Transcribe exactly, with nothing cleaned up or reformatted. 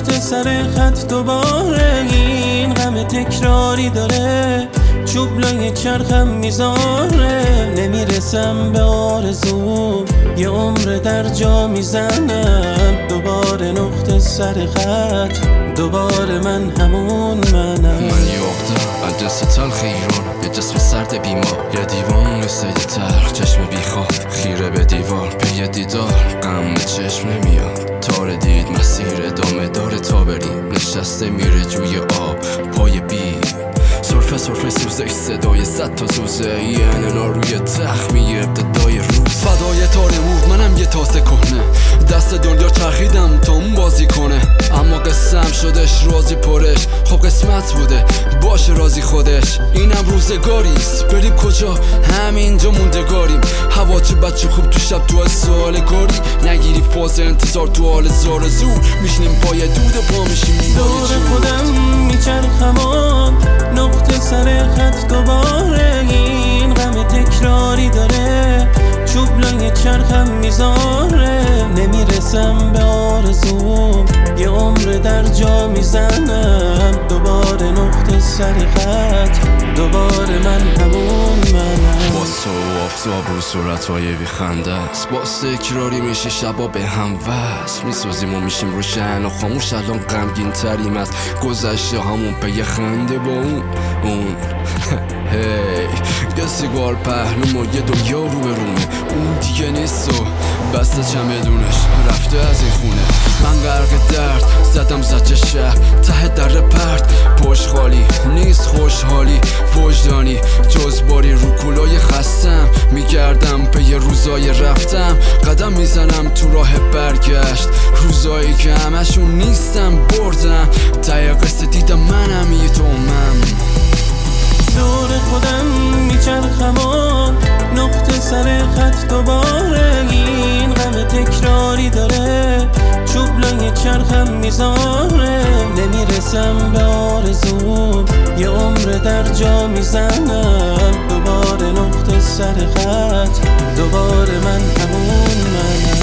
نقطه سر خط دوباره این غم تکراری داره، چوب لای چرخم میذاره، نمیرسم به آرزوم، یه عمر در جا میزنم، دوباره نقطه سر خط، دوباره من همون منم. من یه عقده از دست تلخ ایران، یه جسم سرد بیمار، یه دیوان مثل یه تلخ، چشم بیخواب خیره به دیوار، به یه دیدار غم به چشم نمیاد، تار دید مسیر ادامه داره تا بریم، نشسته میره جوی آب پای بید، سرفه سرفه سوزه صدای صد تا سوزه، یه اننا روی تخمی ابتدای روز، فدای تار موف منم یه تاسه کهنه، دست دنیا چرخیدم تا اون بازی کنه، اما قسم شدش رازی پرش، خب قسمت بوده باشه رازی خودش، اینم روزگاریست بریم کجا همینجا موندگاریم، هوا چه بچه خوب تو شب تو سال کاری، نگیری فاز انتظار تو حال زار زور، میشنیم پای دود و پا میشیم دور خودم میچرخم نقطه سر خط دوباره این غم تکراری داره، چوب لای چرخم میذاره، نمیرسم به آرزوم، یه عمر در جا میزنم، دوباره نقطه سر خط، دوباره من همون منم. با تو آفتاب رو صورتهای بیخنده است، با تکراری میشه شبا به هم وصل، میسوزیم و میشیم روشن و خاموش، الان غمگین تریم از گذشته همون به یه خنده با اون اون هی یه سیگار پهلوم و یه دنیا رو به رومه، اون دیگه نیست و بسته چمدونش رفته از این خونه، من غرق درد زدم زجه شهر ته در پرد، پشت خالی نیست خوشحالی وجدانی، جز باری رو کولای خستم، میگردم پی یه روزای رفتم، قدم میزنم تو راه برگشت، روزایی که همشون نیستم بردم، ته قصه دیدم منم یه تومم، دور خودم میچرخم نقطه سر خط دوباره این غم تکراری داره، چوب لای چرخم میذاره، نمیرسم به آرزوم، یه عمر در جا میزنم، دوباره نقطه سر خط، دوباره من همون منم.